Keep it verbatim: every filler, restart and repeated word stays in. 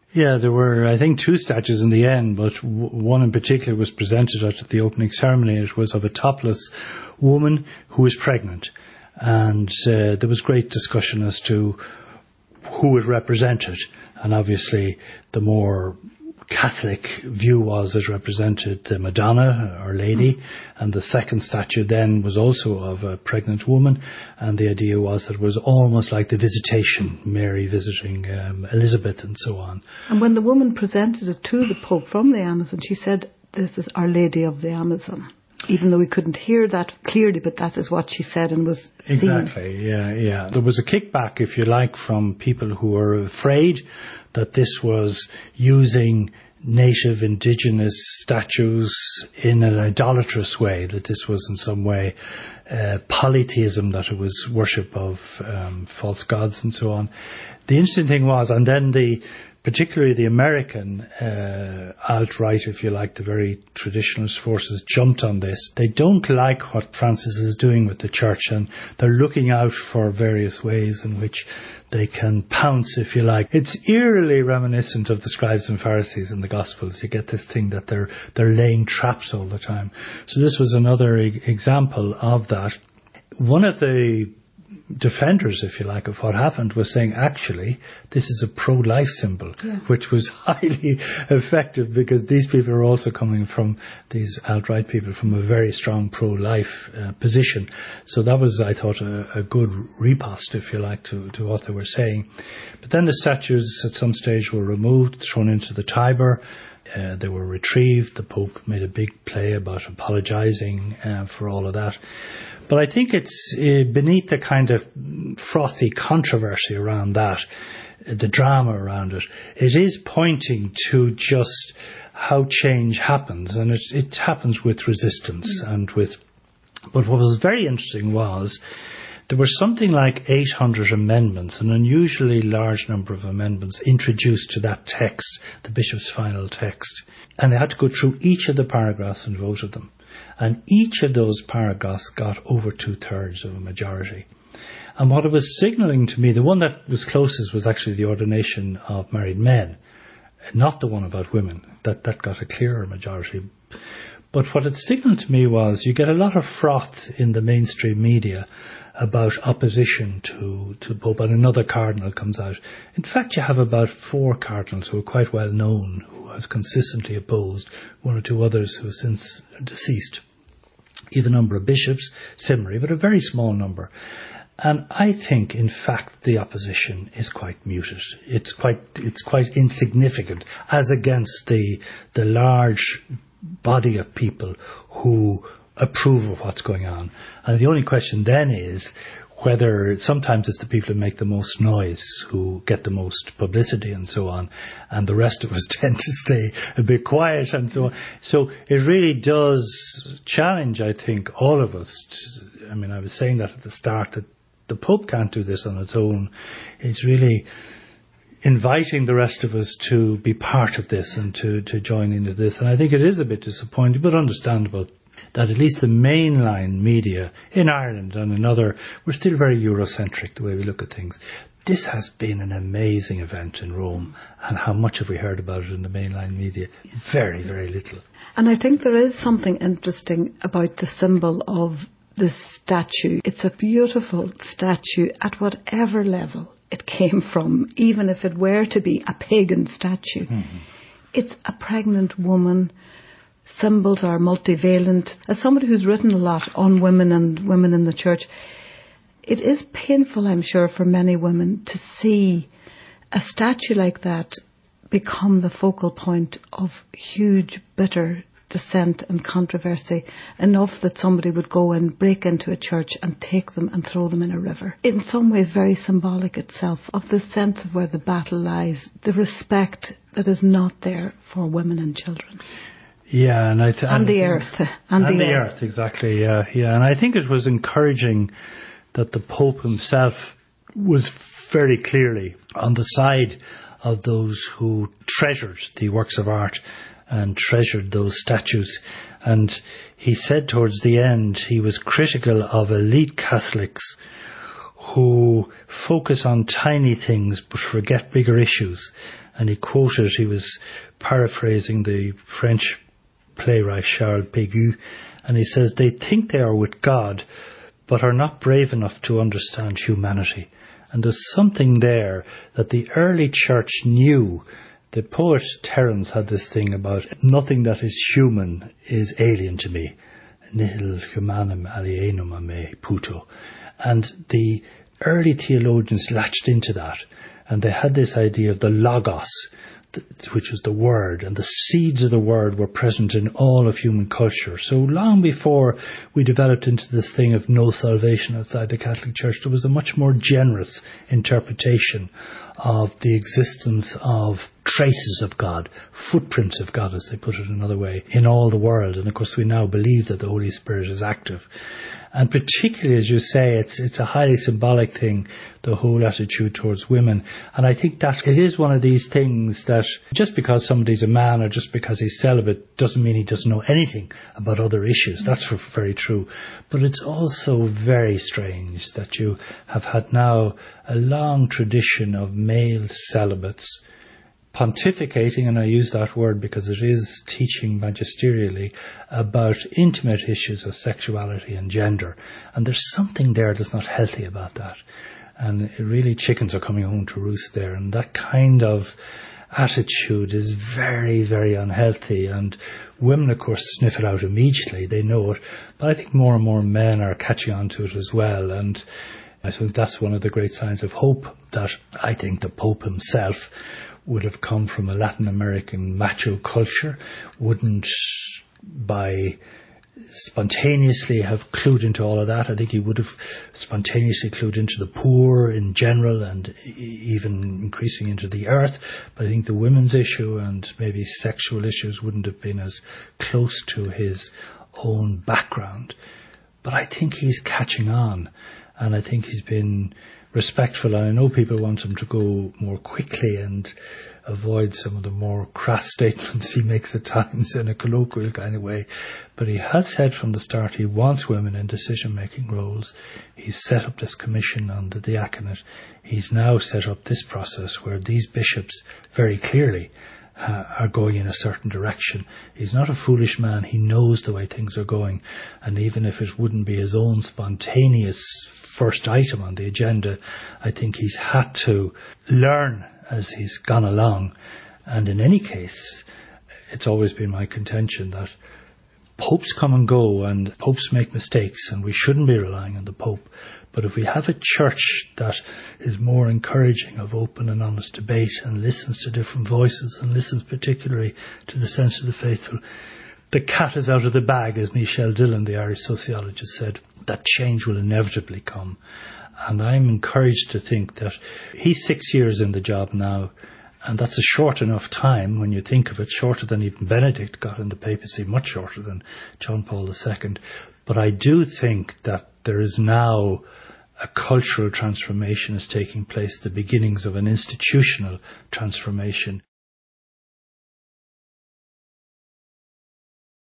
Yeah, there were, I think, two statues in the end, but w- one in particular was presented at the opening ceremony. It was of a topless woman who was pregnant. And uh, there was great discussion as to who it represented. And obviously, the more Catholic view was it represented the Madonna, Our Lady, mm. and the second statue then was also of a pregnant woman, and the idea was that it was almost like the visitation, Mary visiting um, Elizabeth and so on. And when the woman presented it to the Pope from the Amazon, she said, "This is Our Lady of the Amazon." Even though we couldn't hear that clearly, but that is what she said and was seen. Exactly, yeah, yeah. There was a kickback, if you like, from people who were afraid that this was using native indigenous statues in an idolatrous way, that this was in some way uh, polytheism, that it was worship of um, false gods and so on. The interesting thing was, and then the particularly the American uh, alt-right, if you like, the very traditionalist forces jumped on this. They don't like what Francis is doing with the church, and they're looking out for various ways in which they can pounce, if you like. It's eerily reminiscent of the scribes and Pharisees in the Gospels. You get this thing that they're they're laying traps all the time. So this was another e- example of that. One of the defenders, if you like, of what happened was saying, actually, this is a pro-life symbol, yeah. which was highly effective because these people are also coming from, these alt-right people, from a very strong pro-life uh, position. So that was, I thought, a, a good riposte, if you like, to, to what they were saying. But then the statues at some stage were removed, thrown into the Tiber. Uh, they were retrieved. The Pope made a big play about apologising uh, for all of that. But I think it's uh, beneath the kind of frothy controversy around that, uh, the drama around it, it is pointing to just how change happens. And it, it happens with resistance mm. and with... But what was very interesting was there were something like eight hundred amendments, an unusually large number of amendments introduced to that text, the bishop's final text. And they had to go through each of the paragraphs and vote of them. And each of those paragraphs got over two-thirds of a majority. And what it was signalling to me, the one that was closest was actually the ordination of married men, not the one about women. That, that got a clearer majority. But what it signaled to me was you get a lot of froth in the mainstream media about opposition to, to Pope, and another cardinal comes out. In fact, you have about four cardinals who are quite well known, who have consistently opposed, one or two others who have since deceased. You have a number of bishops, similarly, but a very small number. And I think, in fact, the opposition is quite muted. It's quite, it's quite insignificant as against the, the large body of people who approve of what's going on. And the only question then is whether sometimes it's the people who make the most noise, who get the most publicity and so on, and the rest of us tend to stay a bit quiet and so on. So it really does challenge, I think, all of us. To, I mean, I was saying that at the start, that the Pope can't do this on its own. It's really inviting the rest of us to be part of this and to, to join into this. And I think it is a bit disappointing, but understandable, that at least the mainline media in Ireland and in other, we're still very Eurocentric the way we look at things. This has been an amazing event in Rome, and how much have we heard about it in the mainline media? Very, very little. And I think there is something interesting about the symbol of this statue. It's a beautiful statue at whatever level it came from, even if it were to be a pagan statue. Mm-hmm. It's a pregnant woman. Symbols are multivalent. As somebody who's written a lot on women and women in the church, it is painful, I'm sure, for many women to see a statue like that become the focal point of huge, bitter dissent and controversy, enough that somebody would go and break into a church and take them and throw them in a river. In some ways very symbolic itself of the sense of where the battle lies, the respect that is not there for women and children. Yeah, and I th- and the earth, and, and the, the earth. earth, exactly. Yeah, yeah, and I think it was encouraging that the Pope himself was very clearly on the side of those who treasured the works of art and treasured those statues. And he said towards the end he was critical of elite Catholics who focus on tiny things but forget bigger issues. And he quoted, he was paraphrasing the French playwright Charles Péguy, and he says, they think they are with God, but are not brave enough to understand humanity. And there's something there that the early church knew. The poet Terence had this thing about, nothing that is human is alien to me. Nihil humanum alienum a me puto. And the early theologians latched into that. And they had this idea of the logos, which was the word, and the seeds of the word were present in all of human culture. So long before we developed into this thing of no salvation outside the Catholic Church, there was a much more generous interpretation of the existence of traces of God, footprints of God, as they put it another way, in all the world. And of course we now believe that the Holy Spirit is active. And particularly, as you say, it's it's a highly symbolic thing, the whole attitude towards women. And I think that it is one of these things that just because somebody's a man or just because he's celibate doesn't mean he doesn't know anything about other issues. That's very true. But it's also very strange that you have had now a long tradition of male celibates pontificating, and I use that word because it is teaching magisterially about intimate issues of sexuality and gender. And there's something there that's not healthy about that. And it really, chickens are coming home to roost there. And that kind of attitude is very, very unhealthy. And women, of course, sniff it out immediately. They know it. But I think more and more men are catching on to it as well. And I think that's one of the great signs of hope, that I think the Pope himself would have come from a Latin American macho culture, wouldn't by spontaneously have clued into all of that. I think he would have spontaneously clued into the poor in general and even increasing into the earth. But I think the women's issue and maybe sexual issues wouldn't have been as close to his own background. But I think he's catching on, and I think he's been respectful, and I know people want him to go more quickly and avoid some of the more crass statements he makes at times in a colloquial kind of way. But he has said from the start he wants women in decision-making roles. He's set up this commission on the diaconate. He's now set up this process where these bishops very clearly uh, are going in a certain direction. He's not a foolish man. He knows the way things are going. And even if it wouldn't be his own spontaneous first item on the agenda, I think he's had to learn as he's gone along. And in any case, it's always been my contention that popes come and go and popes make mistakes, and we shouldn't be relying on the Pope. But if we have a church that is more encouraging of open and honest debate and listens to different voices and listens particularly to the sense of the faithful, the cat is out of the bag, as Michel Dillon, the Irish sociologist, said. That change will inevitably come. And I'm encouraged to think that he's six years in the job now, and that's a short enough time when you think of it, shorter than even Benedict got in the papacy, much shorter than John Paul the Second. But I do think that there is now a cultural transformation is taking place, the beginnings of an institutional transformation.